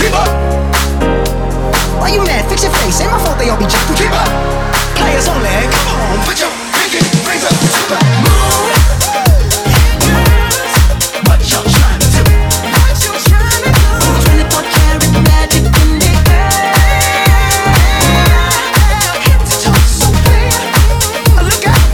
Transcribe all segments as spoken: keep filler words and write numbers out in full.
Keep up. Why you mad? Fix your face. Ain't my fault they all be jacking. Keep up. Players only. Come on, put your pinky rings up to the moon. What y'all trying to do? What you trying to do? twenty-four karat magic in the air. Head to toe so clear. Look out.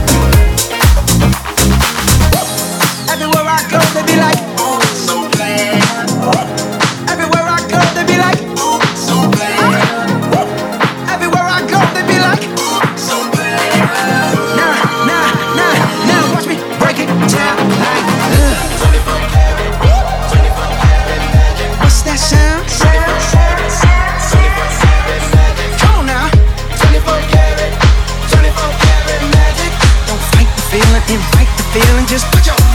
Everywhere I go, they be like, oh, so glad. Everywhere I go, they be like, oh, so glad. Everywhere I go, they be like, oh, so glad. Nah, nah, nah, now watch me break it down like, uh. twenty-four karat, twenty-four karat magic. What's that sound? twenty-four karat magic. Come on now. twenty-four karat, twenty-four karat magic. Don't fight the feeling, invite the feeling, just put your